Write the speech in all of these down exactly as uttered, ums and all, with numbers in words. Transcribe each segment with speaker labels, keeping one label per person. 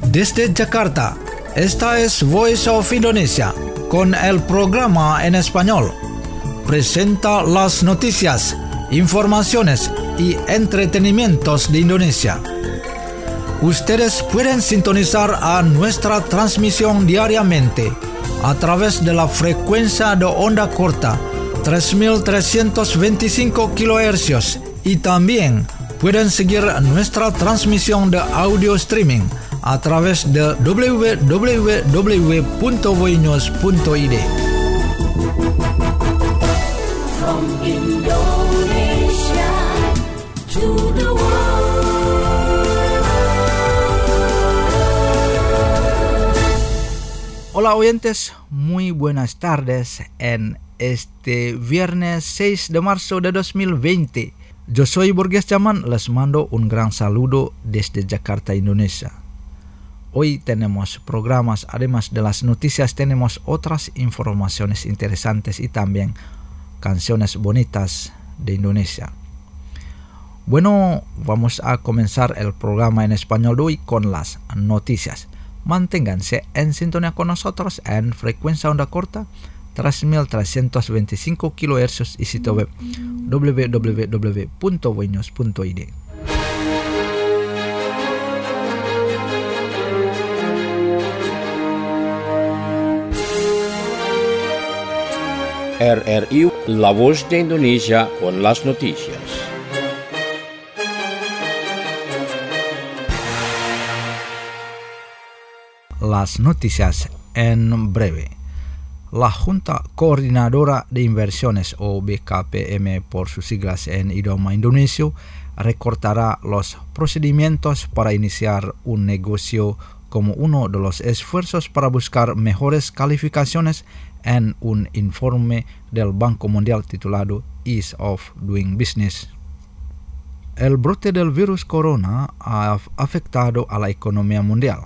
Speaker 1: Desde Jakarta, esta es Voice of Indonesia, con el programa en español. Presenta las noticias, informaciones y entretenimientos de Indonesia. Ustedes pueden sintonizar a nuestra transmisión diariamente a través de la frecuencia de onda corta tres mil trescientos veinticinco kilohercios y también pueden seguir nuestra transmisión de audio streaming a través de doble u doble u doble u punto voinews punto i d.
Speaker 2: From Indonesia to the world.
Speaker 1: Hola oyentes, muy buenas tardes en este viernes seis de marzo de dos mil veinte. Yo soy Borges Chaman, les mando un gran saludo desde Jakarta, Indonesia. Hoy tenemos programas, además de las noticias, tenemos otras informaciones interesantes y también canciones bonitas de Indonesia. Bueno, vamos a comenzar el programa en español de hoy con las noticias. Manténganse en sintonía con nosotros en frecuencia onda corta tres mil trescientos veinticinco kilohercios y sitio web doble u doble u doble u punto voinews punto i d.
Speaker 3: R R I, La Voz de Indonesia, con las noticias.
Speaker 1: Las noticias en breve. La Junta Coordinadora de Inversiones, o B K P M por sus siglas en idioma indonesio, recortará los procedimientos para iniciar un negocio como uno de los esfuerzos para buscar mejores calificaciones en un informe del Banco Mundial titulado Ease of Doing Business. El brote del virus corona ha afectado a la economía mundial.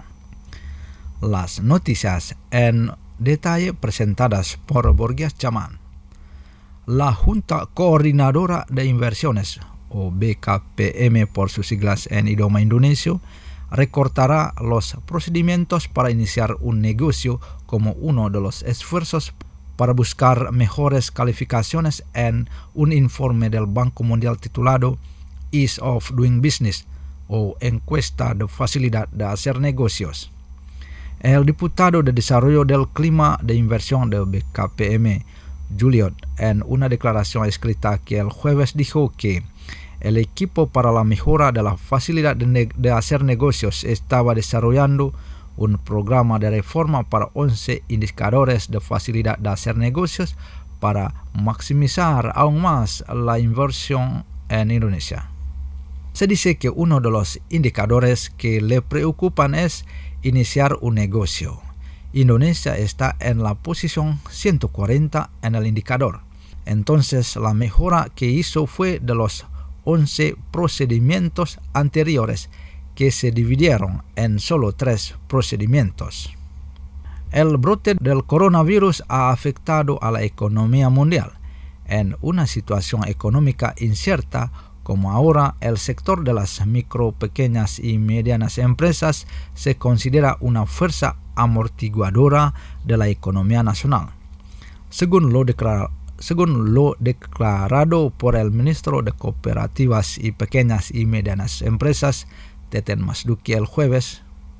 Speaker 1: Las noticias en detalle presentadas por Borges Chaman. La Junta Coordinadora de Inversiones, o B K P M por sus siglas en idioma indonesio, recortará los procedimientos para iniciar un negocio como uno de los esfuerzos para buscar mejores calificaciones en un informe del Banco Mundial titulado Ease of Doing Business, o encuesta de facilidad de hacer negocios. El diputado de Desarrollo del Clima de Inversión del B K P M, Juliot, en una declaración escrita que el jueves dijo que el equipo para la mejora de la facilidad de, ne- de hacer negocios estaba desarrollando un programa de reforma para once indicadores de facilidad de hacer negocios para maximizar aún más la inversión en Indonesia. Se dice que uno de los indicadores que le preocupan es iniciar un negocio. Indonesia está en la posición ciento cuarenta en el indicador. Entonces la mejora que hizo fue de los once procedimientos anteriores que se dividieron en solo tres procedimientos. El brote del coronavirus ha afectado a la economía mundial. En una situación económica incierta como ahora, el sector de las micro, pequeñas y medianas empresas se considera una fuerza amortiguadora de la economía nacional. Según lo declarado Según lo declarado por el ministro de Cooperativas y Pequeñas y Medianas Empresas, Teten Masduki, el jueves,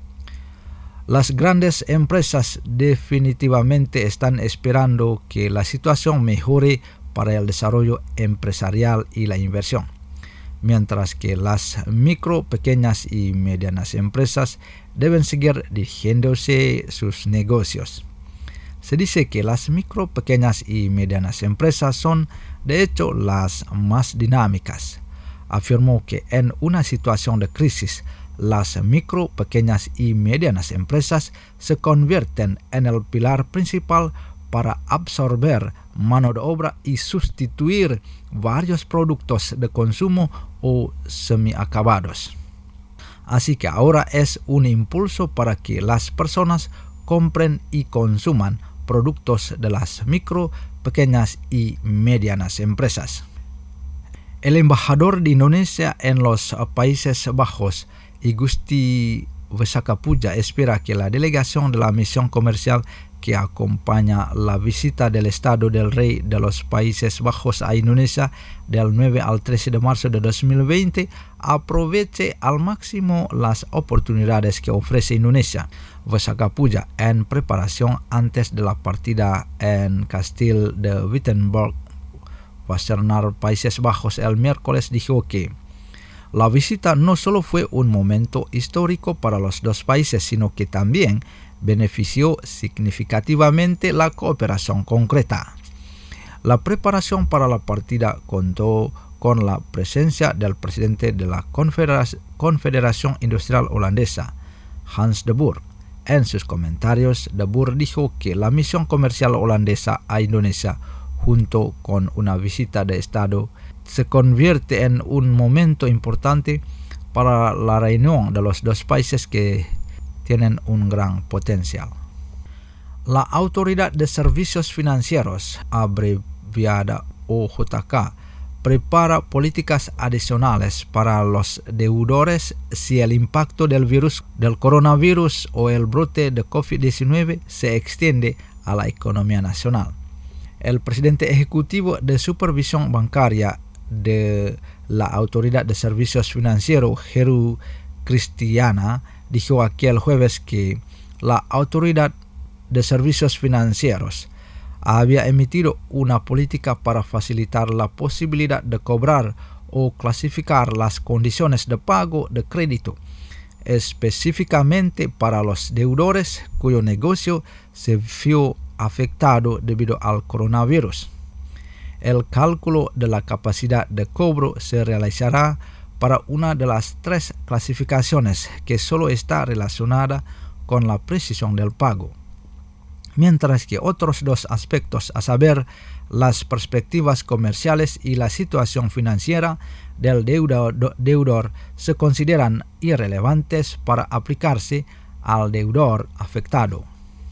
Speaker 1: las grandes empresas definitivamente están esperando que la situación mejore para el desarrollo empresarial y la inversión, mientras que las micro, pequeñas y medianas empresas deben seguir dirigiéndose sus negocios. Se dice que las micro, pequeñas y medianas empresas son, de hecho, las más dinámicas. Afirmó que en una situación de crisis, las micro, pequeñas y medianas empresas se convierten en el pilar principal para absorber mano de obra y sustituir varios productos de consumo o semiacabados. Así que ahora es un impulso para que las personas compren y consuman productos de las micro, pequeñas y medianas empresas. El embajador de Indonesia en los Países Bajos, Igusti Vesacapulla espera que la delegación de la misión comercial que acompaña la visita del Estado del Rey de los Países Bajos a Indonesia del nueve al trece de marzo de dos mil veinte aproveche al máximo las oportunidades que ofrece Indonesia. Vesacapulla en preparación antes de la partida en Castil de Wittenberg, Wassenaar, Países Bajos, el miércoles dijo que la visita no solo fue un momento histórico para los dos países, sino que también benefició significativamente la cooperación concreta. La preparación para la partida contó con la presencia del presidente de la Confederación Industrial Holandesa, Hans de Boer. En sus comentarios, de Boer dijo que la misión comercial holandesa a Indonesia, junto con una visita de Estado, se convierte en un momento importante para la reunión de los dos países que tienen un gran potencial. La Autoridad de Servicios Financieros, abreviada O J K, prepara políticas adicionales para los deudores si el impacto del virus del coronavirus o el brote de COVID diecinueve se extiende a la economía nacional. El presidente ejecutivo de Supervisión Bancaria de la Autoridad de Servicios Financieros, Heru Kristiana, dijo aquel jueves que la Autoridad de Servicios Financieros había emitido una política para facilitar la posibilidad de cobrar o clasificar las condiciones de pago de crédito, específicamente para los deudores cuyo negocio se vio afectado debido al coronavirus. El cálculo de la capacidad de cobro se realizará para una de las tres clasificaciones que solo está relacionada con la precisión del pago, mientras que otros dos aspectos, a saber, las perspectivas comerciales y la situación financiera del deudor, deudor se consideran irrelevantes para aplicarse al deudor afectado.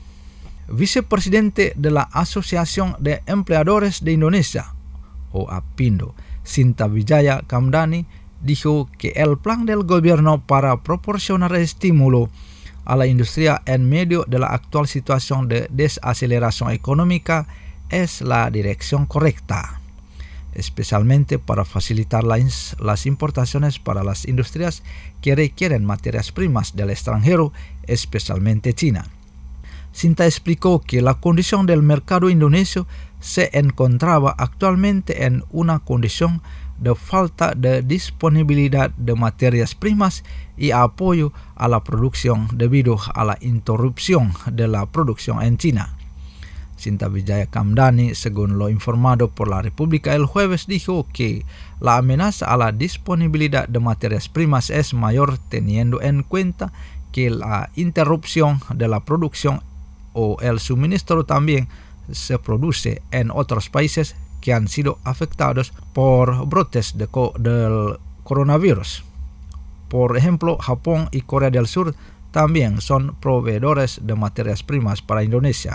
Speaker 1: Vicepresidente de la Asociación de Empleadores de Indonesia, o APindo, Sinta Wijaya Kamdani, dijo que el plan del gobierno para proporcionar estímulo a la industria en medio de la actual situación de desaceleración económica es la dirección correcta, especialmente para facilitar las, las importaciones para las industrias que requieren materias primas del extranjero, especialmente China. Sinta explicó que la condición del mercado indonesio se encontraba actualmente en una condición de falta de disponibilidad de materias primas y apoyo a la producción debido a la interrupción de la producción en China. Sinta Wijaya Kamdani, según lo informado por la República el jueves, dijo que la amenaza a la disponibilidad de materias primas es mayor teniendo en cuenta que la interrupción de la producción o el suministro también se produce en otros países que han sido afectados por brotes de co- del coronavirus. Por ejemplo, Japón y Corea del Sur también son proveedores de materias primas para Indonesia.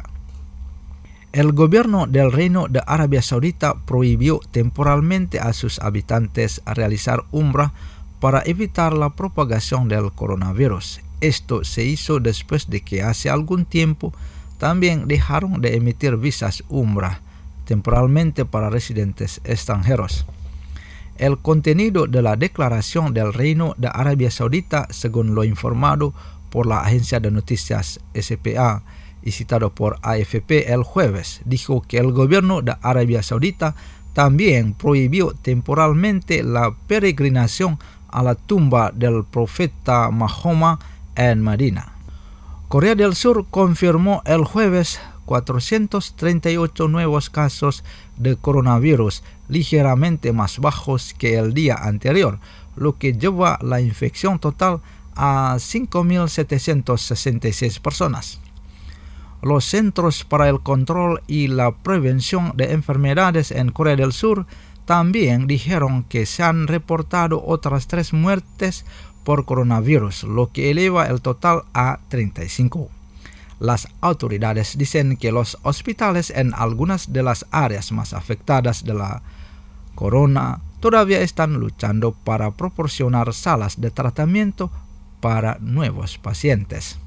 Speaker 1: El gobierno del Reino de Arabia Saudita prohibió temporalmente a sus habitantes a realizar umrah para evitar la propagación del coronavirus. Esto se hizo después de que hace algún tiempo también dejaron de emitir visas umrah temporalmente para residentes extranjeros. El contenido de la declaración del Reino de Arabia Saudita, según lo informado por la agencia de noticias S P A y citado por A F P el jueves, dijo que el gobierno de Arabia Saudita también prohibió temporalmente la peregrinación a la tumba del profeta Mahoma en Medina. Corea del Sur confirmó el jueves cuatrocientos treinta y ocho nuevos casos de coronavirus, ligeramente más bajos que el día anterior, lo que lleva la infección total a cinco mil setecientas sesenta y seis personas. Los Centros para el Control y la Prevención de Enfermedades en Corea del Sur también dijeron que se han reportado otras tres muertes por coronavirus, lo que eleva el total a treinta y cinco. Las autoridades dicen que los hospitales en algunas de las áreas más afectadas de la corona todavía están luchando para proporcionar salas de tratamiento para nuevos pacientes.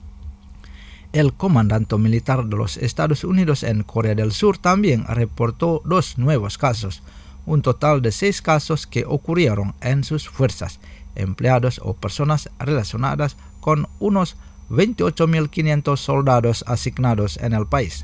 Speaker 1: El comandante militar de los Estados Unidos en Corea del Sur también reportó dos nuevos casos, un total de seis casos que ocurrieron en sus fuerzas, empleados o personas relacionadas con unos veintiocho mil quinientos soldados asignados en el país.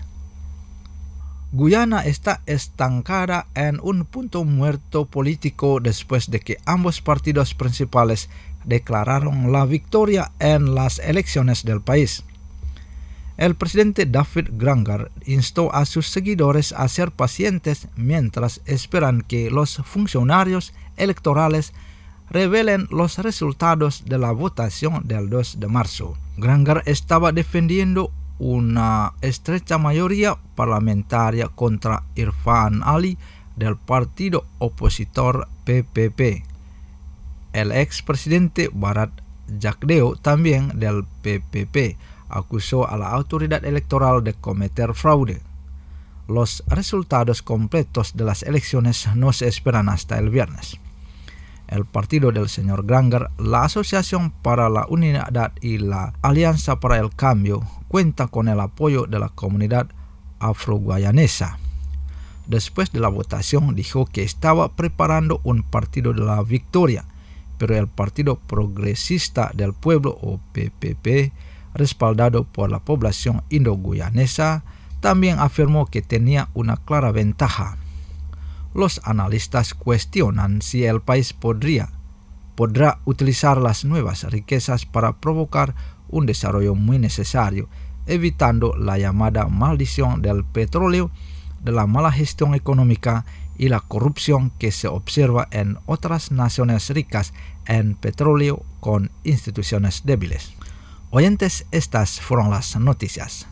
Speaker 1: Guyana está estancada en un punto muerto político después de que ambos partidos principales declararon la victoria en las elecciones del país. El presidente David Grangar instó a sus seguidores a ser pacientes mientras esperan que los funcionarios electorales revelen los resultados de la votación del dos de marzo. Grangar estaba defendiendo una estrecha mayoría parlamentaria contra Irfan Ali del partido opositor P P P. El expresidente Barat Jagdeo, también del P P P, acusó a la autoridad electoral de cometer fraude. Los resultados completos de las elecciones no se esperan hasta el viernes. El partido del señor Grangar, la Asociación para la Unidad y la Alianza para el Cambio, cuenta con el apoyo de la comunidad afro-guyanesa. Después de la votación dijo que estaba preparando un partido de la victoria, pero el Partido Progresista del Pueblo o P P P, respaldado por la población indo-guyanesa, también afirmó que tenía una clara ventaja. Los analistas cuestionan si el país podría, podrá utilizar las nuevas riquezas para provocar un desarrollo muy necesario, evitando la llamada maldición del petróleo, de la mala gestión económica y la corrupción que se observa en otras naciones ricas en petróleo con instituciones débiles. Oyentes, estas fueron las noticias.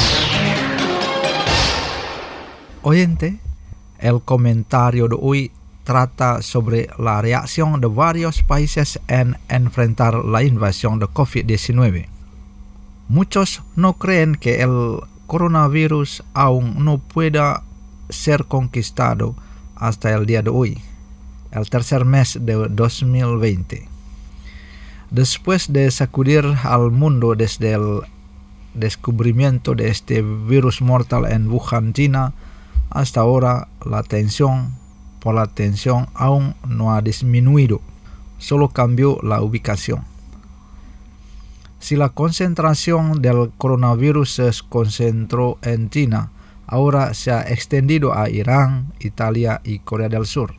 Speaker 1: Oyente, el comentario de hoy trata sobre la reacción de varios países en enfrentar la invasión de COVID diecinueve. Muchos no creen que el coronavirus aún no pueda ser conquistado hasta el día de hoy, el tercer mes de dos mil veinte. Después de sacudir al mundo desde el descubrimiento de este virus mortal en Wuhan, China, hasta ahora la tensión por la tensión aún no ha disminuido, solo cambió la ubicación. Si la concentración del coronavirus se concentró en China, ahora se ha extendido a Irán, Italia y Corea del Sur.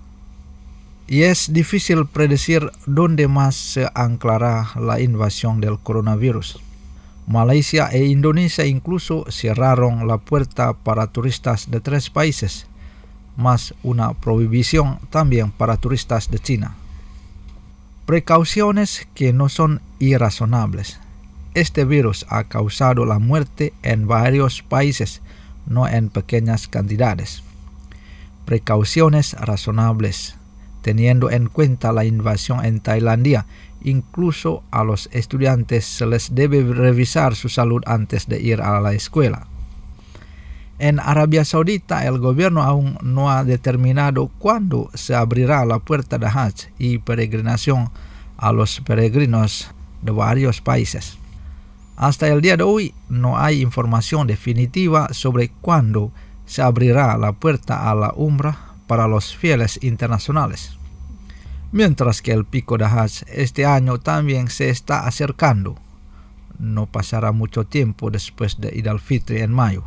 Speaker 1: Y es difícil predecir dónde más se anclará la invasión del coronavirus. Malaysia e Indonesia incluso cerraron la puerta para turistas de tres países, más una prohibición también para turistas de China. Precauciones que no son irrazonables. Este virus ha causado la muerte en varios países, no en pequeñas cantidades. Precauciones razonables, teniendo en cuenta la invasión en Tailandia. Incluso a los estudiantes se les debe revisar su salud antes de ir a la escuela. En Arabia Saudita, el gobierno aún no ha determinado cuándo se abrirá la puerta de Hajj y peregrinación a los peregrinos de varios países. Hasta el día de hoy no hay información definitiva sobre cuándo se abrirá la puerta a la Umrah para los fieles internacionales. Mientras que el pico de Hajj este año también se está acercando. No pasará mucho tiempo después de Eid al-Fitr en mayo.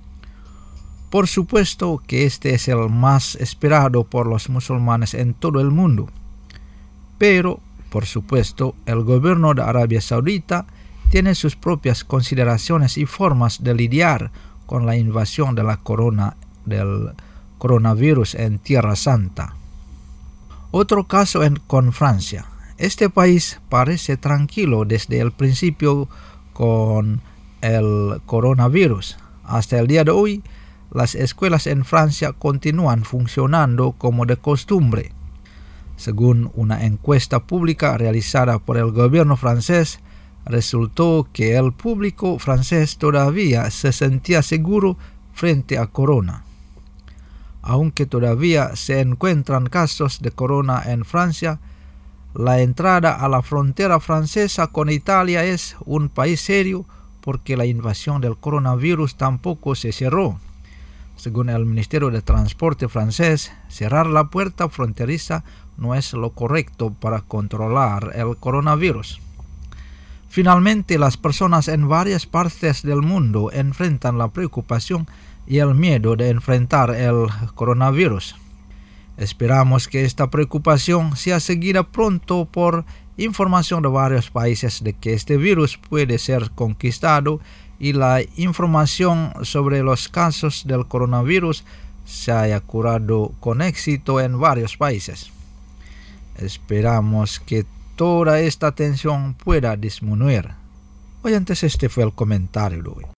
Speaker 1: Por supuesto que este es el más esperado por los musulmanes en todo el mundo. Pero, por supuesto, el gobierno de Arabia Saudita tiene sus propias consideraciones y formas de lidiar con la invasión de la corona del coronavirus en Tierra Santa. Otro caso en, con Francia. Este país parece tranquilo desde el principio con el coronavirus. Hasta el día de hoy, las escuelas en Francia continúan funcionando como de costumbre. Según una encuesta pública realizada por el gobierno francés, resultó que el público francés todavía se sentía seguro frente a corona. Aunque todavía se encuentran casos de corona en Francia, La entrada a la frontera francesa con Italia es un país serio porque la invasión del coronavirus tampoco se cerró. Según el Ministerio de Transporte francés, cerrar la puerta fronteriza no es lo correcto para controlar el coronavirus. Finalmente, las personas en varias partes del mundo enfrentan la preocupación y el miedo de enfrentar el coronavirus. Esperamos que esta preocupación sea seguida pronto por información de varios países de que este virus puede ser conquistado y la información sobre los casos del coronavirus se haya curado con éxito en varios países. Esperamos que toda esta tensión pueda disminuir. Oyentes, este fue el comentario de hoy.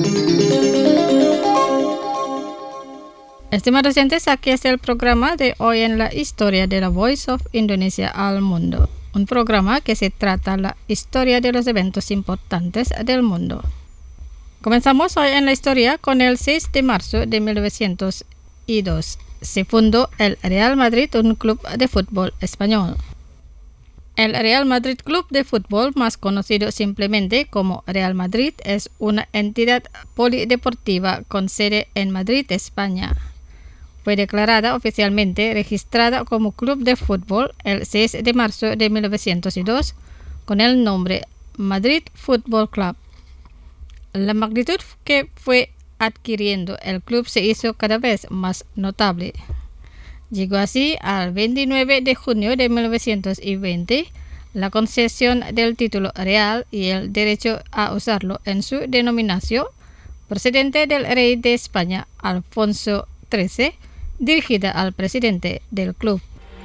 Speaker 4: Estimados oyentes, aquí es el programa de hoy en la historia de la Voice of Indonesia al mundo. Un programa que se trata la historia de los eventos importantes del mundo. Comenzamos hoy en la historia con el seis de marzo de mil novecientos dos. Se fundó el Real Madrid, un club de fútbol español. El Real Madrid Club de Fútbol, más conocido simplemente como Real Madrid, es una entidad polideportiva con sede en Madrid, España. Fue declarada oficialmente registrada como club de fútbol el seis de marzo de mil novecientos dos con el nombre Madrid Football Club. La magnitud que fue adquiriendo el club se hizo cada vez más notable. Llegó así al veintinueve de junio de mil novecientos veinte la concesión del título real y el derecho a usarlo en su denominación procedente del rey de España, Alfonso trece, dirigida al presidente del club.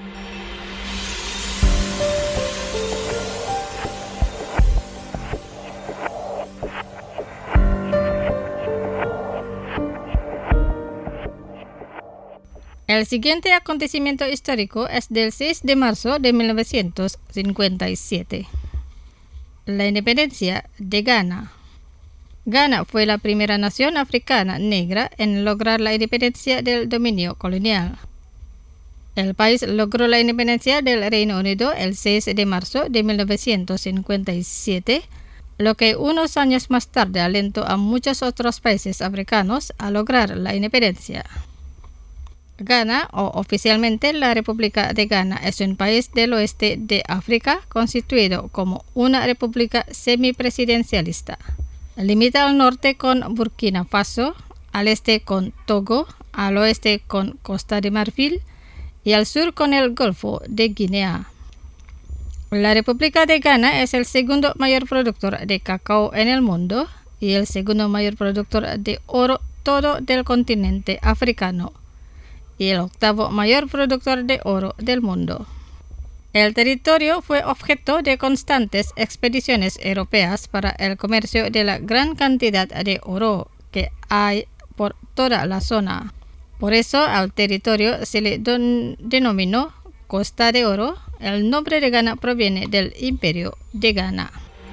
Speaker 4: El siguiente acontecimiento histórico es del seis de marzo de mil novecientos cincuenta y siete. La independencia de Ghana. Ghana fue la primera nación africana negra en lograr la independencia del dominio colonial. El país logró la independencia del Reino Unido el seis de marzo de mil novecientos cincuenta y siete, lo que unos años más tarde alentó a muchos otros países africanos a lograr la independencia. Ghana, o oficialmente la República de Ghana, es un país del oeste de África constituido como una república semipresidencialista. Limita al norte con Burkina Faso, al este con Togo, al oeste con Costa de Marfil y al sur con el Golfo de Guinea. La República de Ghana es el segundo mayor productor de cacao en el mundo y el segundo mayor productor de oro todo del continente africano y el octavo mayor productor de oro del mundo. El territorio fue objeto de constantes expediciones europeas para el comercio de la gran cantidad de oro que hay por toda la zona. Por eso al territorio se le don- denominó Costa de Oro. El nombre de Ghana proviene del Imperio de Ghana.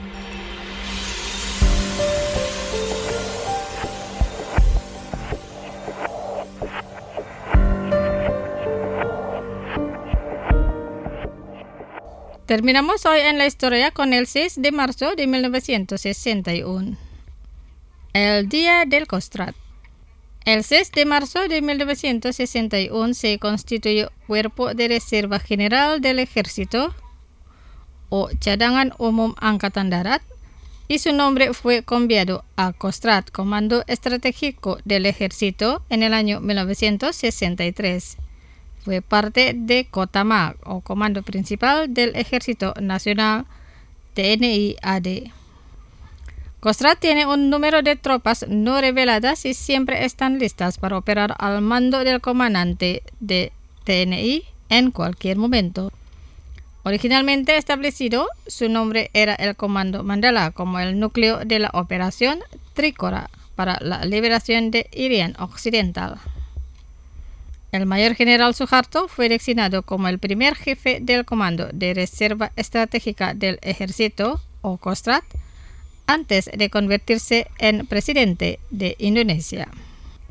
Speaker 4: Terminamos hoy en la historia con el seis de marzo de mil novecientos sesenta y uno. El Día del Kostrad. El seis de marzo de mil novecientos sesenta y uno se constituyó Cuerpo de Reserva General del Ejército, o Cadangan Umum Angkatan Darat, y su nombre fue cambiado a Kostrad, Comando Estratégico del Ejército, en el año mil novecientos sesenta y tres. Fue parte de Kotamag, o Comando Principal del Ejército Nacional, T N I A D. Kostrad tiene un número de tropas no reveladas y siempre están listas para operar al mando del comandante de T N I en cualquier momento. Originalmente establecido, su nombre era el Comando Mandala, como el núcleo de la Operación Trícora para la liberación de Irian Occidental. El mayor general Suharto fue designado como el primer jefe del Comando de Reserva Estratégica del Ejército, o Kostrad, antes de convertirse en presidente de Indonesia.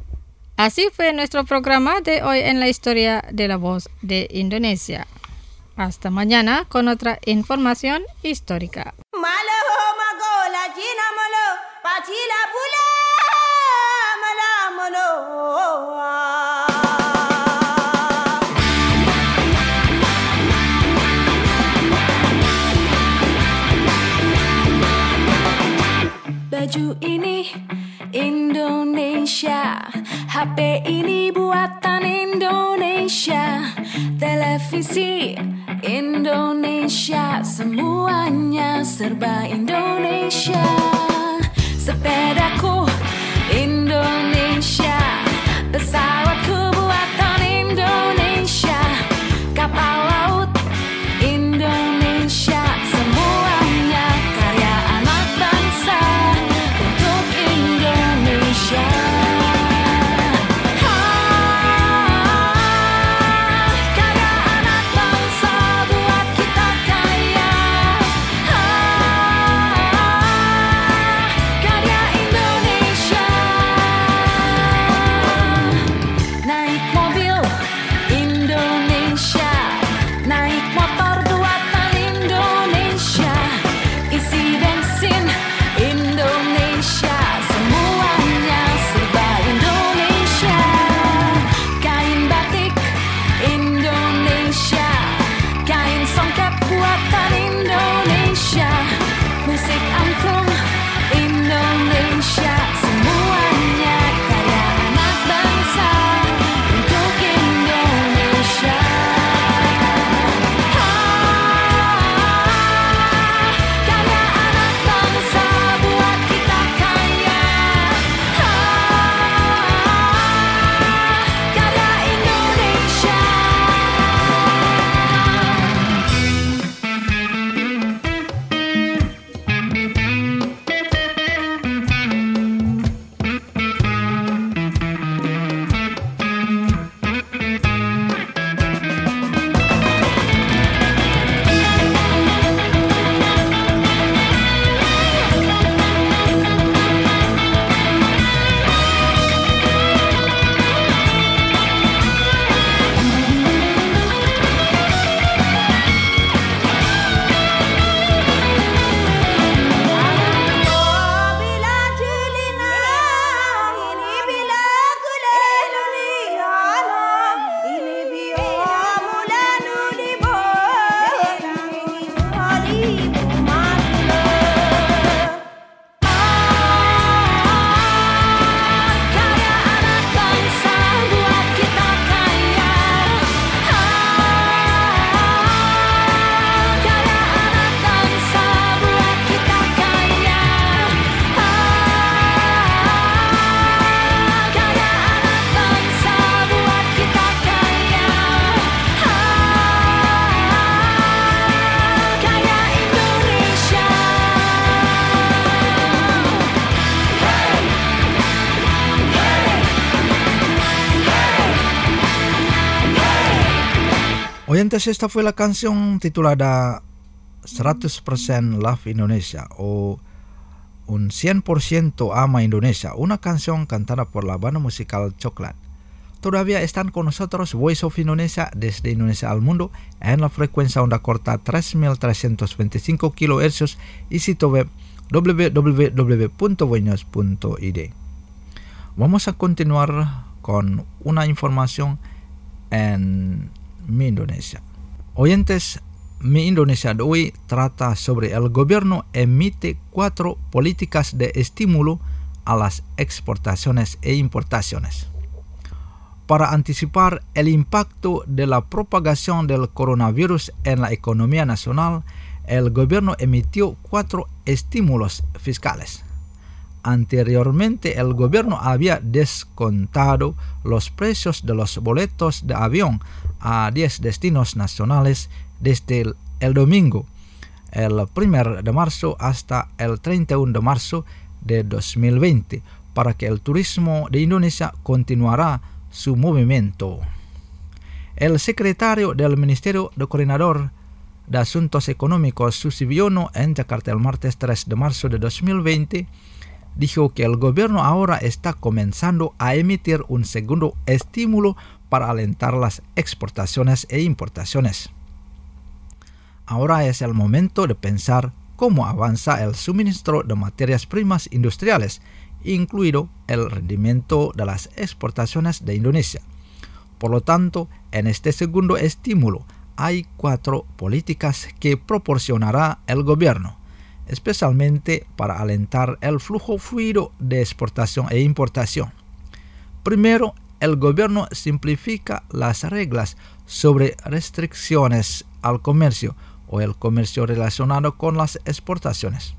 Speaker 4: Así fue nuestro programa de hoy en la historia de la Voz de Indonesia. Hasta mañana con otra información histórica.
Speaker 5: Malo magola jina malo pachila pula mala malo.
Speaker 6: Baju ini Indonesia, H P ini buatan Indonesia, televisi Indonesia, semuanya serba Indonesia. Sepedaku Indonesia, pesawatku buatan Indonesia, kapal laut Indonesia, semuanya karya anak bangsa untuk Indonesia.
Speaker 1: Oyentes, esta fue la canción titulada seratus persen Love Indonesia o Un cien por ciento Ama Indonesia, una canción cantada por la banda musical Coklat. Todavía están con nosotros Voice of Indonesia desde Indonesia al mundo en la frecuencia onda corta tres mil trescientos veinticinco kilohercios y sitio web w w w punto voiños punto i d. Vamos a continuar con una información en Mi Indonesia. Oyentes, Mi Indonesia de hoy trata sobre el gobierno emite cuatro políticas de estímulo a las exportaciones e importaciones. Para anticipar el impacto de la propagación del coronavirus en la economía nacional, el gobierno emitió cuatro estímulos fiscales. Anteriormente, el gobierno había descontado los precios de los boletos de avión a diez destinos nacionales desde el, el domingo, el primero de marzo hasta el treinta y uno de marzo de dos mil veinte, para que el turismo de Indonesia continuará su movimiento. El secretario del Ministerio de Coordinador de Asuntos Económicos, Susi Biono, en Jakarta el martes tres de marzo de dos mil veinte, dijo que el gobierno ahora está comenzando a emitir un segundo estímulo para alentar las exportaciones e importaciones. Ahora es el momento de pensar cómo avanza el suministro de materias primas industriales, incluido el rendimiento de las exportaciones de Indonesia. Por lo tanto, en este segundo estímulo hay cuatro políticas que proporcionará el gobierno, especialmente para alentar el flujo fluido de exportación e importación. Primero, el gobierno simplifica las reglas sobre restricciones al comercio o el comercio relacionado con las exportaciones.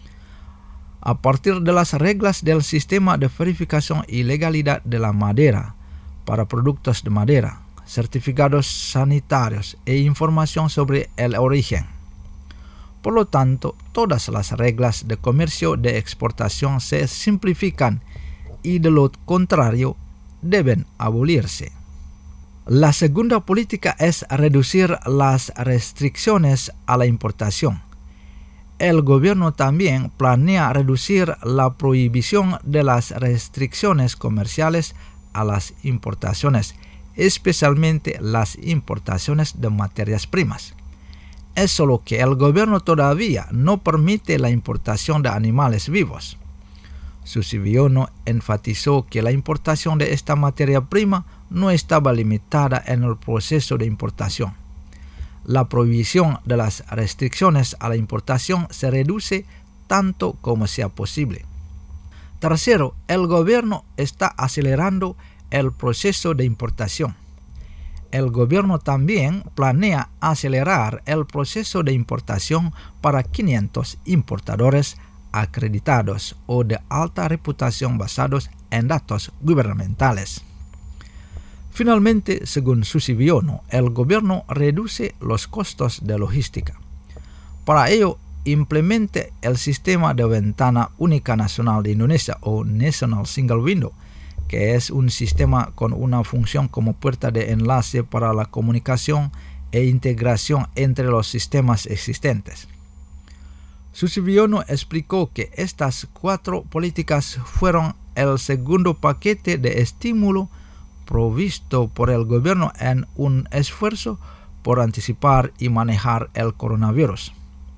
Speaker 1: A partir de las reglas del sistema de verificación y legalidad de la madera para productos de madera, certificados sanitarios e información sobre el origen. Por lo tanto, todas las reglas de comercio de exportación se simplifican y de lo contrario deben abolirse. La segunda política es reducir las restricciones a la importación. El gobierno también planea reducir la prohibición de las restricciones comerciales a las importaciones, especialmente las importaciones de materias primas. Es solo que el gobierno todavía no permite la importación de animales vivos. Susiviono enfatizó que la importación de esta materia prima no estaba limitada en el proceso de importación. La prohibición de las restricciones a la importación se reduce tanto como sea posible. Tercero, el gobierno está acelerando el proceso de importación. El gobierno también planea acelerar el proceso de importación para quinientos importadores acreditados o de alta reputación basados en datos gubernamentales. Finalmente, según Susiviono, el gobierno reduce los costos de logística. Para ello, implemente el sistema de ventana única nacional de Indonesia o National Single Window, que es un sistema con una función como puerta de enlace para la comunicación e integración entre los sistemas existentes. Susiviono explicó que estas cuatro políticas fueron el segundo paquete de estímulo provisto por el gobierno en un esfuerzo por anticipar y manejar el coronavirus.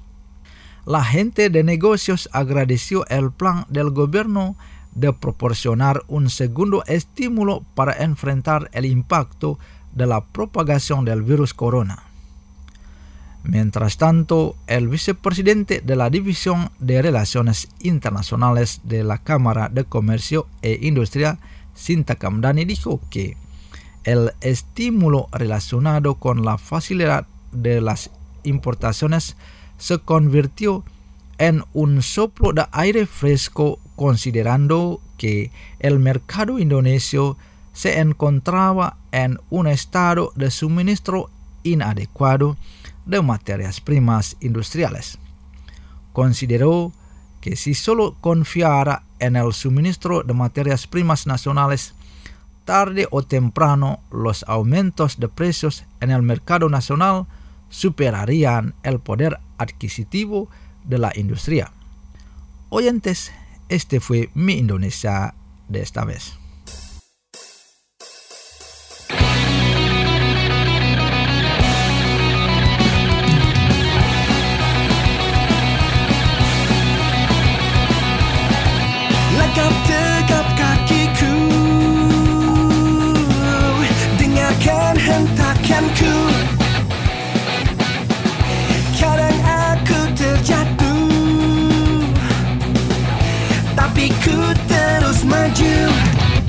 Speaker 1: La gente de negocios agradeció el plan del gobierno de proporcionar un segundo estímulo para enfrentar el impacto de la propagación del virus corona. Mientras tanto, el vicepresidente de la División de Relaciones Internacionales de la Cámara de Comercio e Industria, Sinta Kamdani, dijo que el estímulo relacionado con la facilidad de las importaciones se convirtió en un soplo de aire fresco, considerando que el mercado indonesio se encontraba en un estado de suministro inadecuado de materias primas industriales. Consideró que si solo confiara en el suministro de materias primas nacionales, tarde o temprano los aumentos de precios en el mercado nacional superarían el poder adquisitivo de la industria. Oyentes, este fue Mi Indonesia de esta vez.
Speaker 7: Langkah tegap kakiku, dengarkan hentakanku. Kadang aku terjatuh, tapi ku terus maju.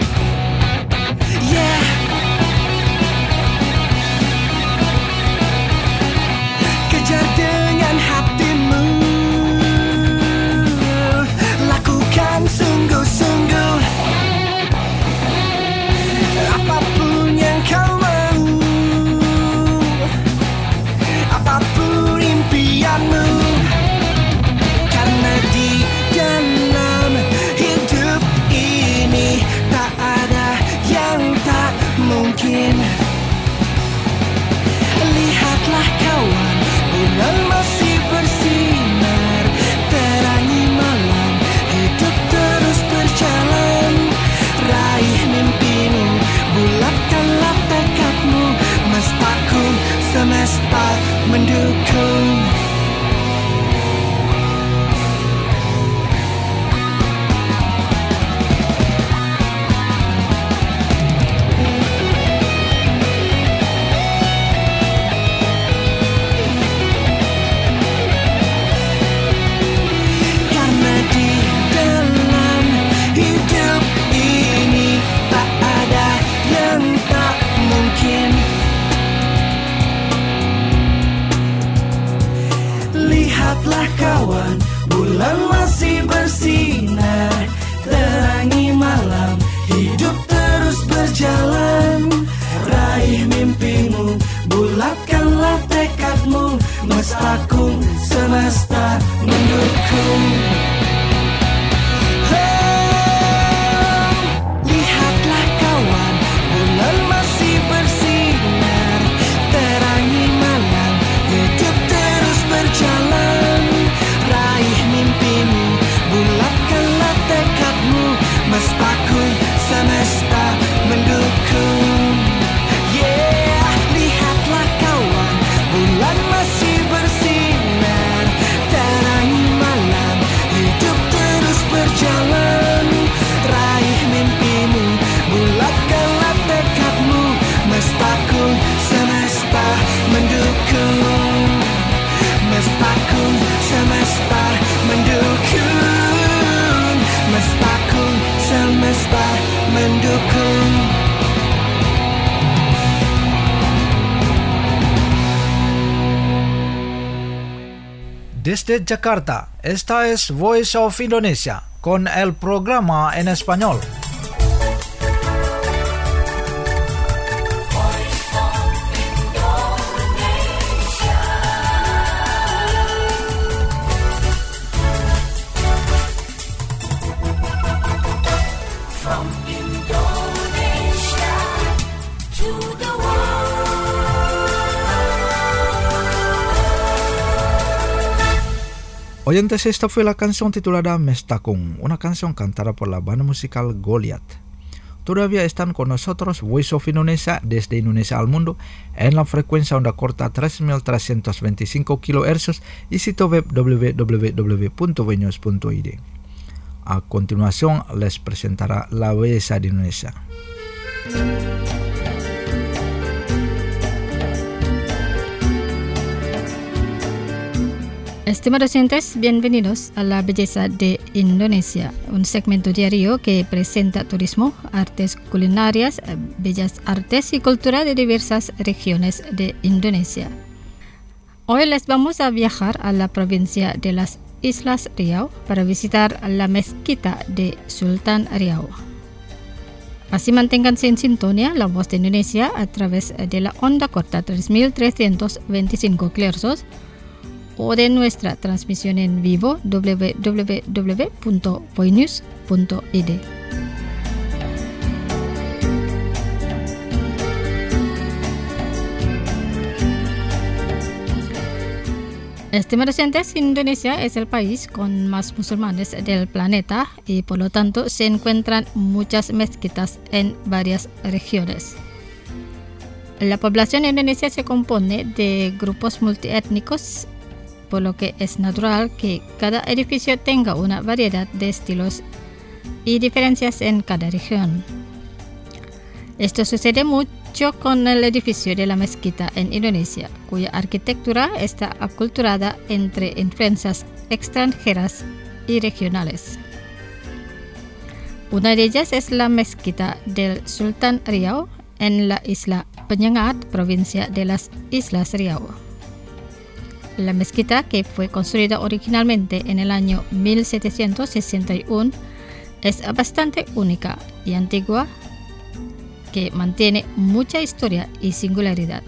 Speaker 7: semesta mendukung. Oh, lihatlah kawan, bulan masih bersinar, terangi malam, hidup terus berjalan. Raih mimpimu, bulatkanlah tekadmu, mestaku semesta mendukung. Yeah, lihatlah kawan, bulan masih bersinar, terangi malam, hidup terus berjalan. Raih mimpimu, bulatkanlah tekadmu, mestaku semesta mendukung. Mestaku semesta mendukung. Mestaku semesta mendukung.
Speaker 1: Desde Jakarta, esta es Voice of Indonesia con el programa en español.
Speaker 2: From Indonesia to the
Speaker 1: Oyentes, esta fue la canción titulada Mestakung, una canción cantada por la banda musical Goliath. Todavía están con nosotros Voice of Indonesia desde Indonesia al mundo en la frecuencia onda corta tres mil trescientos veinticinco kilohercios y sitio web w w w punto venews punto i d. A continuación les presentará la belleza de Indonesia.
Speaker 4: Estimados oyentes, bienvenidos a La Belleza de Indonesia, un segmento diario que presenta turismo, artes culinarias, bellas artes y cultura de diversas regiones de Indonesia. Hoy les vamos a viajar a la provincia de las Islas Riau para visitar la mezquita de Sultan Riau. Así manténganse en sintonía la voz de Indonesia a través de la onda corta tres mil trescientos veinticinco kilohercios o de nuestra transmisión en vivo w w w punto voinews punto i d. Estimados oyentes, Indonesia es el país con más musulmanes del planeta y por lo tanto se encuentran muchas mezquitas en varias regiones. La población indonesia se compone de grupos multiétnicos, por lo que es natural que cada edificio tenga una variedad de estilos y diferencias en cada región. Esto sucede mucho con el edificio de la mezquita en Indonesia, cuya arquitectura está aculturada entre influencias extranjeras y regionales. Una de ellas es la mezquita del Sultan Riau en la isla Penyengat, provincia de las Islas Riau. La mezquita, que fue construida originalmente en el año mil setecientos sesenta y uno, es bastante única y antigua, que mantiene mucha historia y singularidad.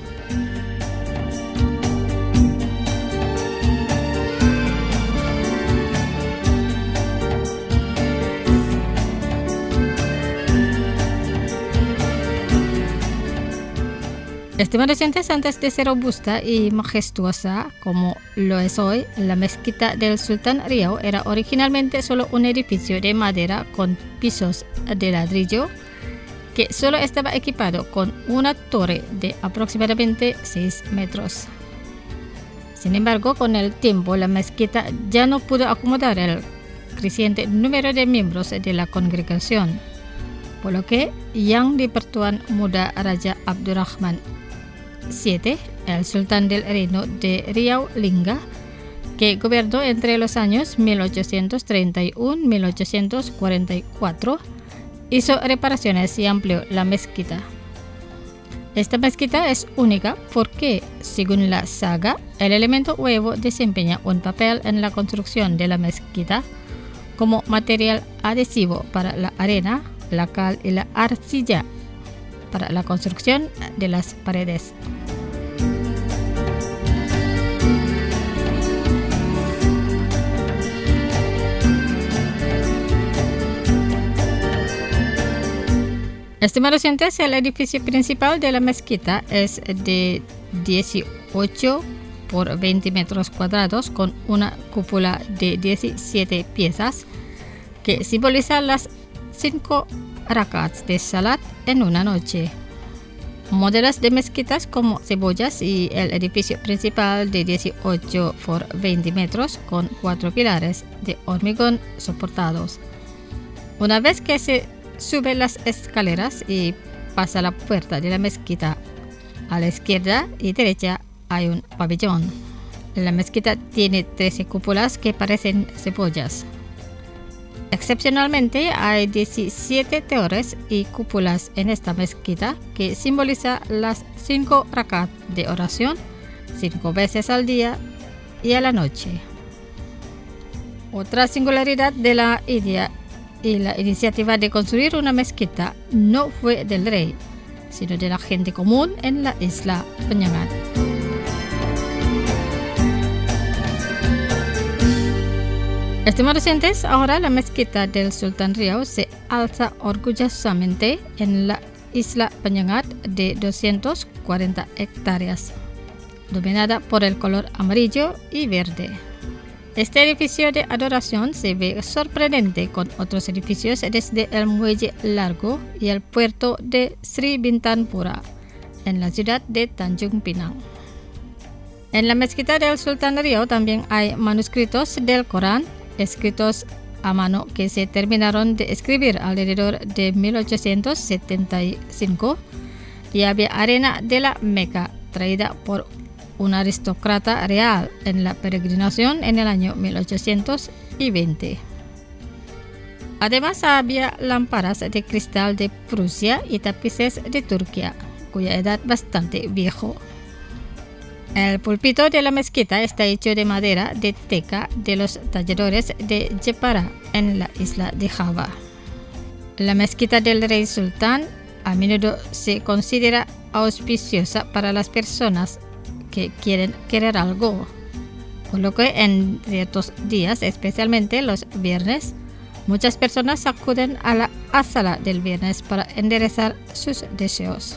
Speaker 4: Estimados oyentes, antes de ser robusta y majestuosa como lo es hoy, la mezquita del Sultan Riau era originalmente solo un edificio de madera con pisos de ladrillo que solo estaba equipado con una torre de aproximadamente seis metros. Sin embargo, con el tiempo la mezquita ya no pudo acomodar el creciente número de miembros de la congregación, por lo que Yang di-Pertuan Muda Raja Abdurrahman séptimo, el sultán del reino de Riau Lingga, que gobernó entre los años mil ochocientos treinta y uno a mil ochocientos cuarenta y cuatro, hizo reparaciones y amplió la mezquita. Esta mezquita es única porque, según la saga, el elemento huevo desempeña un papel en la construcción de la mezquita como material adhesivo para la arena, la cal y la arcilla para la construcción de las paredes. Estimados oyentes, el edificio principal de la mezquita es de dieciocho por veinte metros cuadrados con una cúpula de diecisiete piezas que simboliza las cinco rakats de salat en una noche. Modelos de mezquitas como Cebollas y el edificio principal de dieciocho por veinte metros con cuatro pilares de hormigón soportados. Una vez que se sube las escaleras y pasa la puerta de la mezquita, a la izquierda y derecha hay un pabellón. La mezquita tiene trece cúpulas que parecen cebollas. Excepcionalmente hay diecisiete torres y cúpulas en esta mezquita que simboliza las cinco rakat de oración, cinco veces al día y a la noche. Otra singularidad de la India y la iniciativa de construir una mezquita no fue del rey, sino de la gente común en la isla Penyengat. Estimados oyentes, ahora la mezquita del Sultan Riau se alza orgullosamente en la isla Penyengat de doscientas cuarenta hectáreas, dominada por el color amarillo y verde. Este edificio de adoración se ve sorprendente con otros edificios desde el muelle largo y el puerto de Sri Bintanpura, en la ciudad de Tanjung Pinang. En la mezquita del Sultan Riau también hay manuscritos del Corán, escritos a mano que se terminaron de escribir alrededor de mil ochocientos setenta y cinco, y había arena de la Meca traída por un aristócrata real en la peregrinación en el año mil ochocientos veinte. Además había lámparas de cristal de Prusia y tapices de Turquía, cuya edad bastante viejo. El púlpito de la mezquita está hecho de madera de teca de los talladores de Jepara en la isla de Java. La mezquita del rey sultán a menudo se considera auspiciosa para las personas que quieren querer algo, por lo que en ciertos días, especialmente los viernes, muchas personas acuden a la asala del viernes para enderezar sus deseos.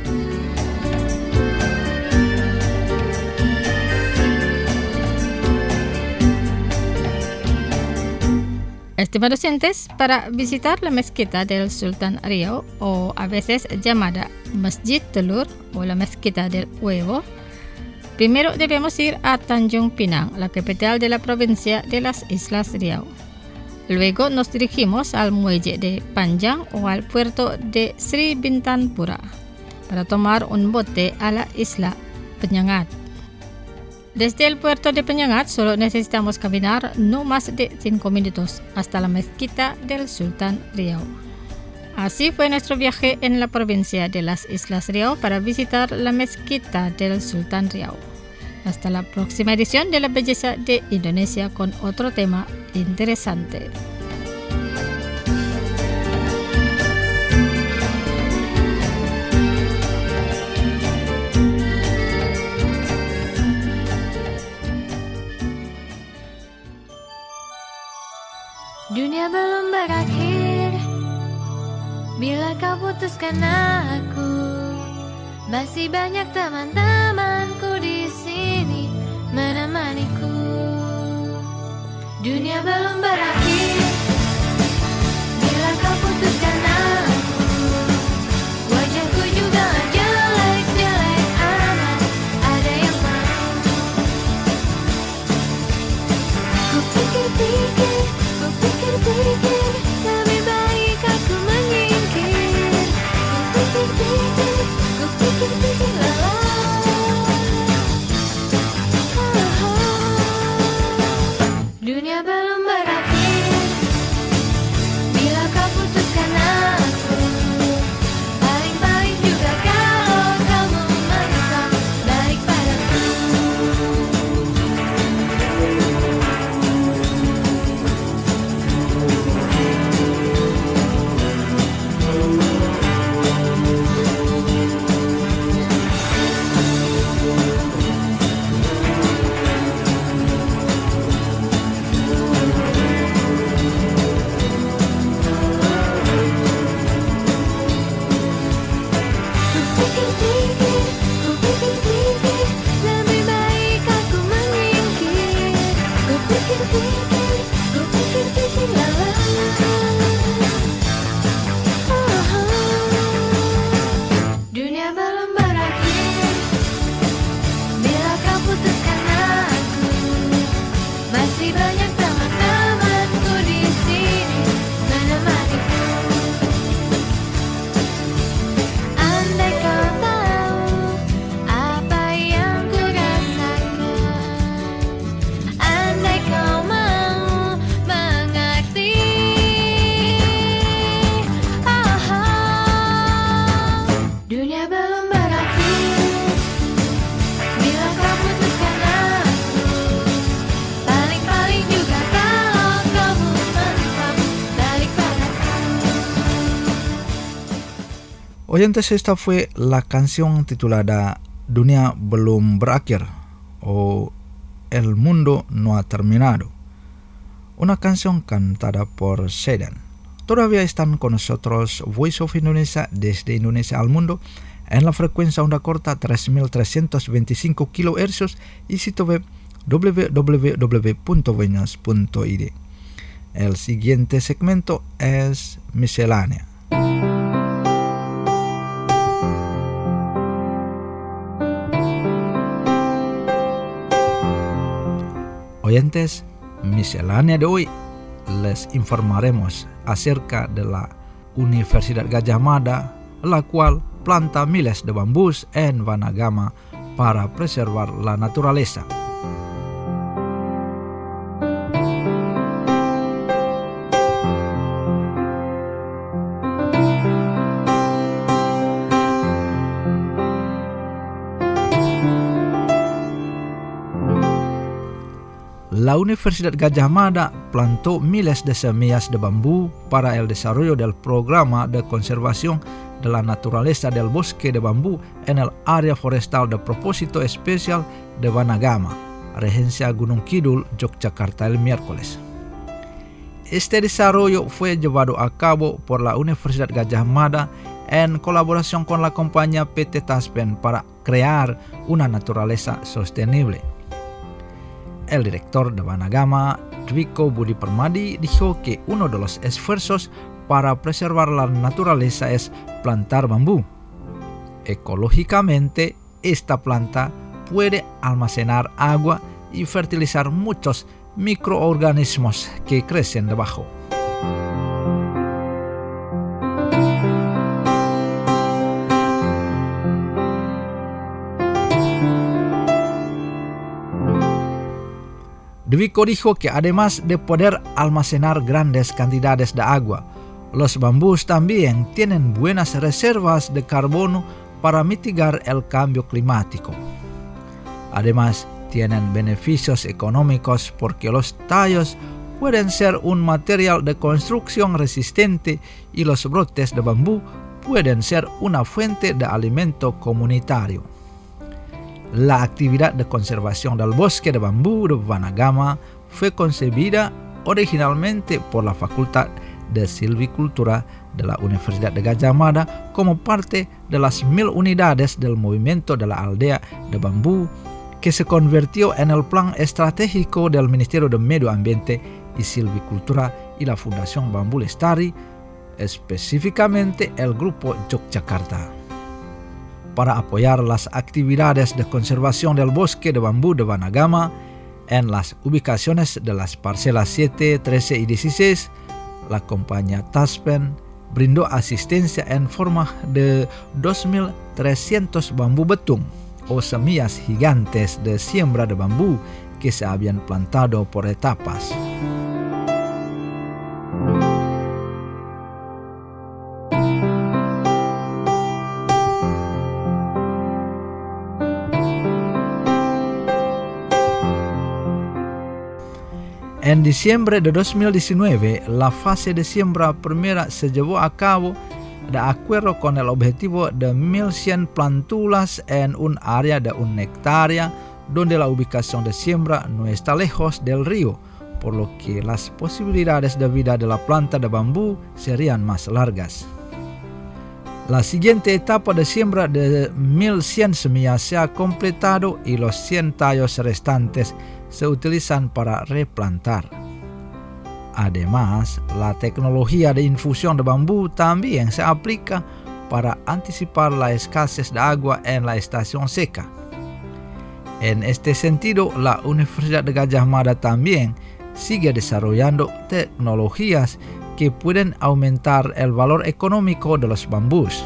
Speaker 4: Estimados oyentes, para visitar la mezquita del Sultan Riau, o a veces llamada Masjid Telur o la mezquita del huevo, primero debemos ir a Tanjung Pinang, la capital de la provincia de las Islas Riau. Luego nos dirigimos al muelle de Panjang o al puerto de Sri Bintanpura para tomar un bote a la isla Penyengat. Desde el puerto de Penyengat solo necesitamos caminar no más de cinco minutos hasta la mezquita del Sultan Riau. Así fue nuestro viaje en la provincia de las Islas Riau para visitar la mezquita del Sultan Riau. Hasta la próxima edición de La Belleza de Indonesia con otro tema interesante.
Speaker 6: Dunia belum berakhir bila kau putuskan aku. Masih banyak teman-temanku di sini menemaniku. Dunia belum berakhir bila kau putuskan aku. Wajahku juga jelek-jelek amat, ada yang mau. Ku pikir-pikir, ku pikir-pikir, lebih baik aku menyingkir. Ku pikir-pikir, ku pikir-pikir, lala. Oh, oh. Dunia belum berakhir.
Speaker 1: Oyentes, esta fue la canción titulada Dunia Belum Berakhir o El Mundo No Ha Terminado, una canción cantada por Sedan. Todavía están con nosotros Voice of Indonesia desde Indonesia al mundo en la frecuencia onda corta tres mil trescientos veinticinco kilohercios y sitio web w w w punto voinas punto i d. El siguiente segmento es Miscelánea. Oyentes, miscelánea de hoy les informaremos acerca de la Universidad Gadjah Mada, la cual planta miles de bambús en Vanagama para preservar la naturaleza. La Universidad Gadjah Mada plantó miles de semillas de bambú para el desarrollo del programa de conservación de la naturaleza del bosque de bambú en el área forestal de propósito especial de Vanagama, Regencia Gunung Kidul, Yogyakarta, el miércoles. Este desarrollo fue llevado a cabo por la Universidad Gadjah Mada en colaboración con la compañía P T Taspen para crear una naturaleza sostenible. El director de Vanagama, Dwiko Budi Permadi, dijo que uno de los esfuerzos para preservar la naturaleza es plantar bambú. Ecológicamente, esta planta puede almacenar agua y fertilizar muchos microorganismos que crecen debajo. Dwiko dijo que además de poder almacenar grandes cantidades de agua, los bambús también tienen buenas reservas de carbono para mitigar el cambio climático. Además, tienen beneficios económicos porque los tallos pueden ser un material de construcción resistente y los brotes de bambú pueden ser una fuente de alimento comunitario. La actividad de conservación del bosque de bambú de Vanagama fue concebida originalmente por la Facultad de Silvicultura de la Universidad de Gadjah Mada como parte de las mil unidades del movimiento de la aldea de bambú que se convirtió en el plan estratégico del Ministerio de Medio Ambiente y Silvicultura y la Fundación Bambu Lestari, específicamente el Grupo Yogyakarta. Para apoyar las actividades de conservación del bosque de bambú de Vanagama en las ubicaciones de las parcelas siete, trece y dieciséis, la compañía Taspen brindó asistencia en forma de dos mil trescientos bambú betung o semillas gigantes de siembra de bambú que se habían plantado por etapas. En diciembre de dos mil diecinueve, la fase de siembra primera se llevó a cabo de acuerdo con el objetivo de mil cien plantulas en un área de una hectárea, donde la ubicación de siembra no está lejos del río, por lo que las posibilidades de vida de la planta de bambú serían más largas. La siguiente etapa de siembra de mil cien semillas se ha completado y los cien tallos restantes se utilizan para replantar. Además, la tecnología de infusión de bambú también se aplica para anticipar la escasez de agua en la estación seca. En este sentido, la Universidad de Gadjah Mada también sigue desarrollando tecnologías que pueden aumentar el valor económico de los bambús.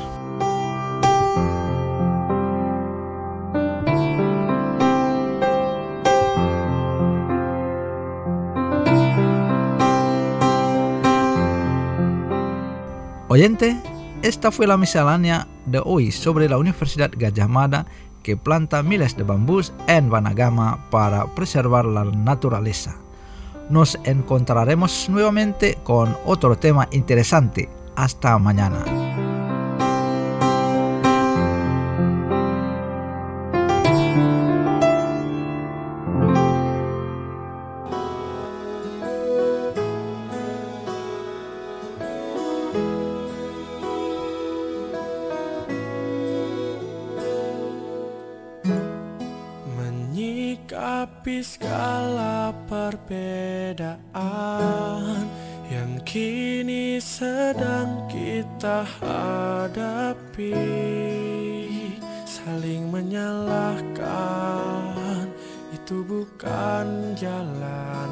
Speaker 1: Oyente, esta fue la miscelánea de hoy sobre la Universidad Gadjah Mada que planta miles de bambús en Vanagama para preservar la naturaleza. Nos encontraremos nuevamente con otro tema interesante. Hasta mañana.
Speaker 7: menghadapi segala perbedaan yang kini sedang kita hadapi. Saling menyalahkan itu bukan jalan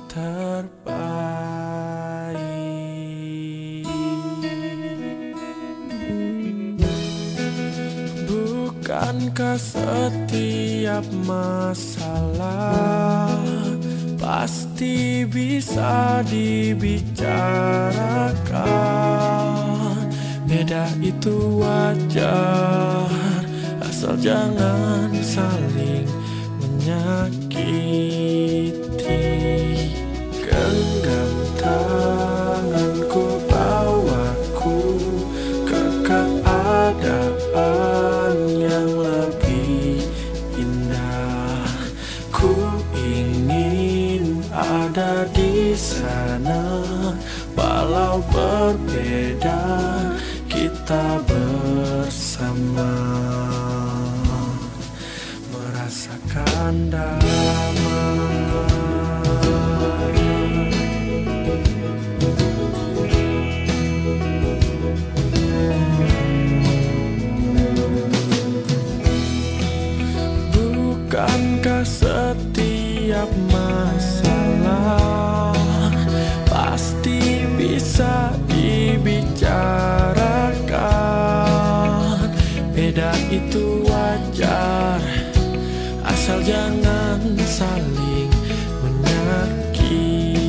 Speaker 7: terbaik. Bukankah setiap masalah pasti bisa dibicarakan? Beda itu wajar, asal jangan saling menyakiti. Genggam tanganku, bawaku ke keadaan yang lebih indah. Ku ingin ada di sana, walau berbeda kita bersama, merasakan damai. Bukankah setiap masalah pasti bisa dibicarakan? Beda itu wajar, asal jangan saling menyakiti.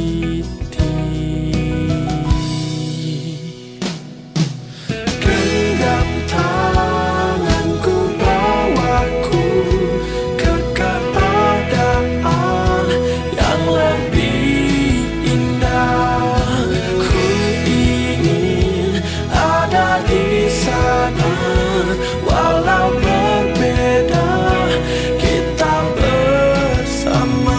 Speaker 7: Genggam tanganku, bawaku ke keadaan yang lebih indah. Ku ingin ada di sana, walau berbeda kita bersama,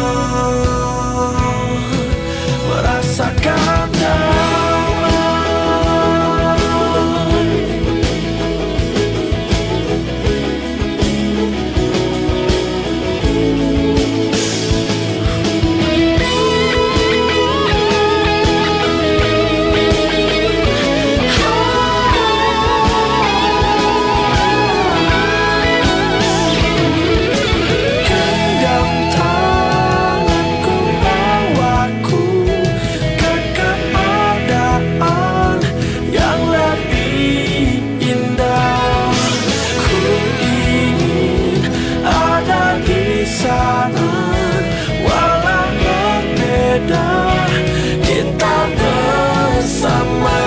Speaker 7: merasakan damai. Genggam tanganku, bawaku ke keadaan yang lebih indah. Ku ingin ada di sana, walau berbeda kita bersama.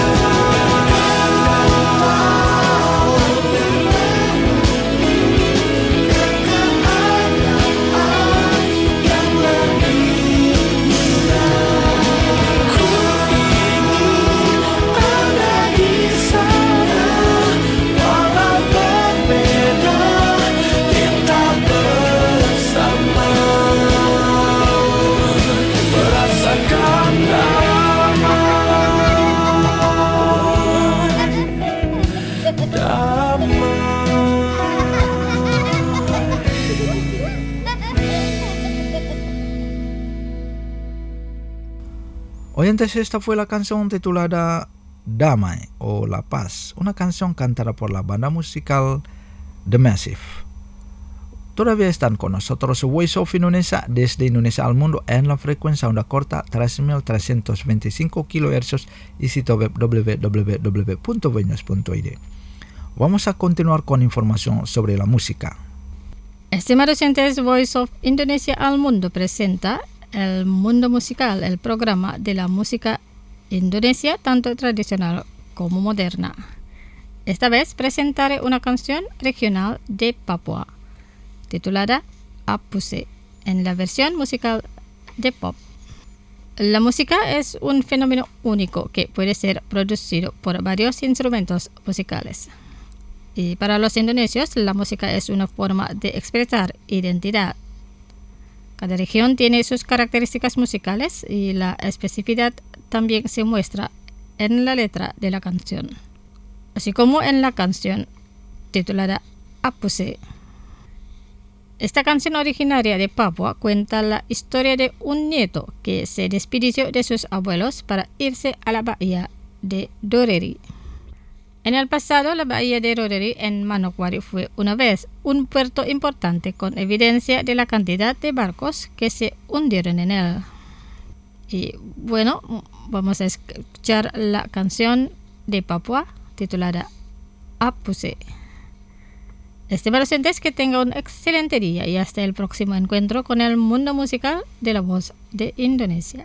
Speaker 7: Ku ingin ada di sana, walau berbeda kita bersama, merasakan damai, damai.
Speaker 1: Oyentes, esta fue la canción titulada Damai o La Paz, una canción cantada por la banda musical The Massive. Todavía están con nosotros Voice of Indonesia desde Indonesia al mundo en la frecuencia onda corta tres mil trescientos veinticinco kilohercios y sitio web w w w punto voice punto i d. Vamos a continuar con información sobre la música.
Speaker 4: Estimados oyentes, Voice of Indonesia al mundo presenta El Mundo Musical, el programa de la música Indonesia, tanto tradicional como moderna. Esta vez presentaré una canción regional de Papua, titulada Apuse, en la versión musical de pop. La música es un fenómeno único que puede ser producido por varios instrumentos musicales. Y para los indonesios, la música es una forma de expresar identidad. Cada región tiene sus características musicales y la especificidad también se muestra en la letra de la canción, así como en la canción titulada Apuse. Esta canción originaria de Papua cuenta la historia de un nieto que se despidió de sus abuelos para irse a la bahía de Doreri. En el pasado, la bahía de Doreri en Manokwari fue una vez un puerto importante con evidencia de la cantidad de barcos que se hundieron en él. Y bueno, vamos a escuchar la canción de Papua titulada Apuse. Estimados oyentes, que tenga un excelente día y hasta el próximo encuentro con el mundo musical de la voz de Indonesia.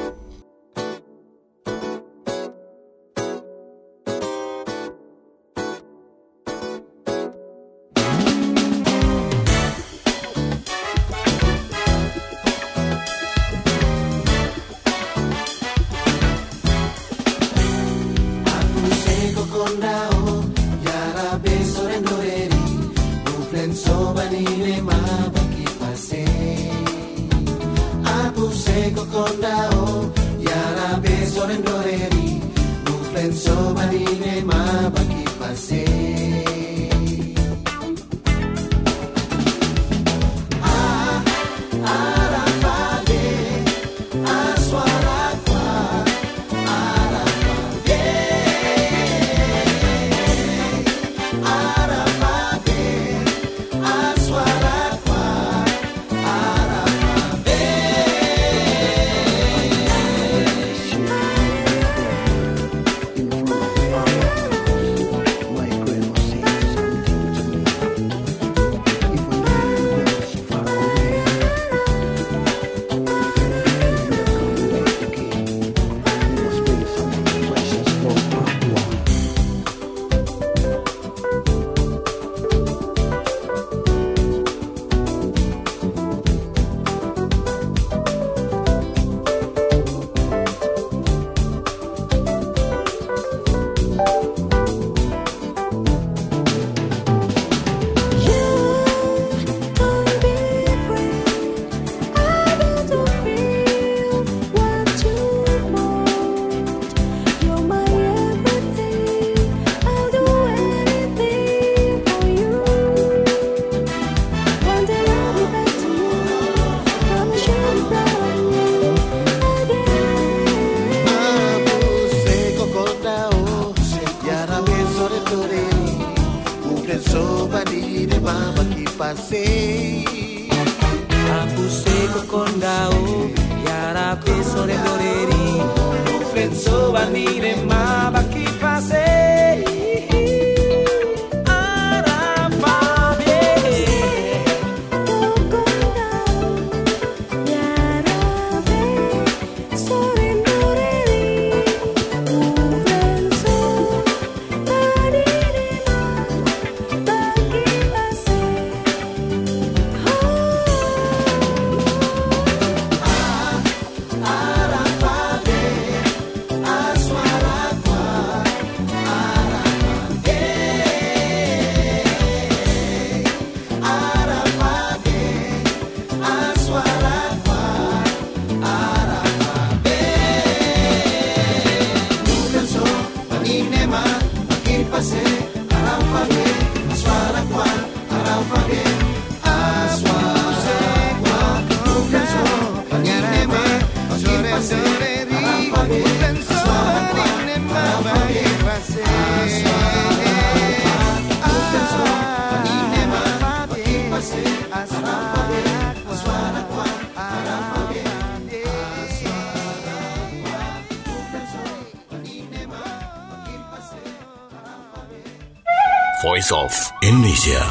Speaker 8: Voice of Indonesia.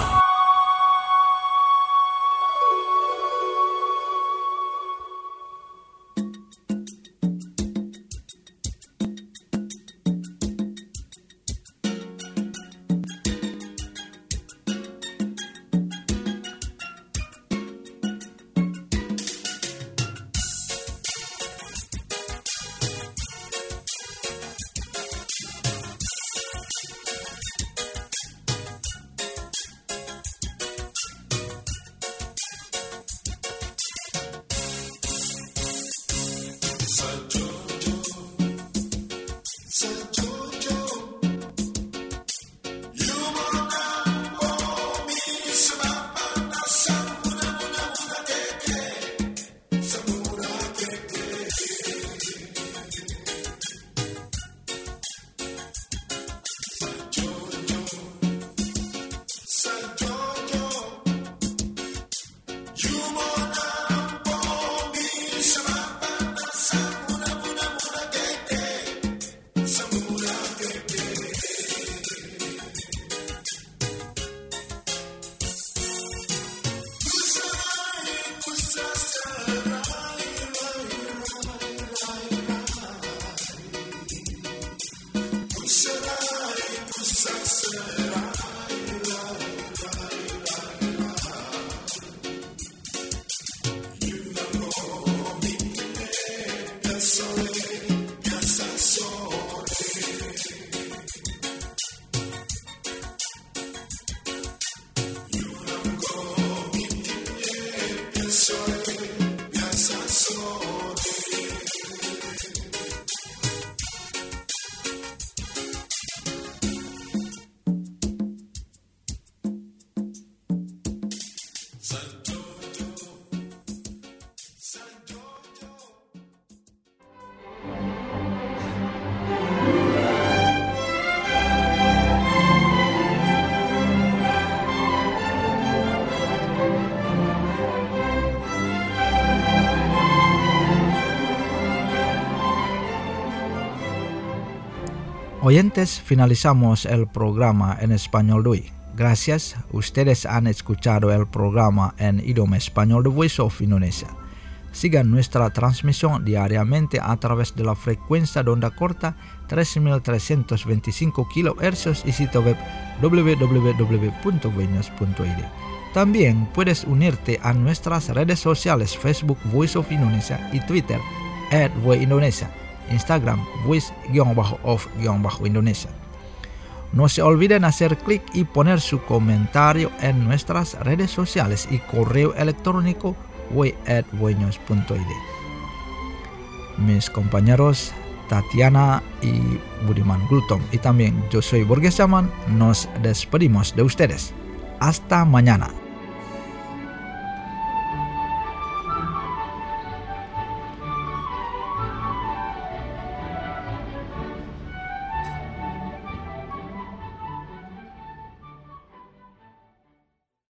Speaker 1: Oyentes, finalizamos el programa en español de hoy. Gracias, ustedes han escuchado el programa en idioma español de Voice of Indonesia. Sigan nuestra transmisión diariamente a través de la frecuencia de onda corta tres mil trescientos veinticinco kilohercios y sitio web w w w punto voinews punto i d. También puedes unirte a nuestras redes sociales Facebook Voice of Indonesia y Twitter at Voice Indonesia. Instagram voice-of-indonesia. No se olviden hacer clic y poner su comentario en nuestras redes sociales y correo electrónico voice at voinews punto i d. Mis compañeros Tatiana y Budiman Gultom y también yo soy Borges Yaman, nos despedimos de ustedes. Hasta mañana.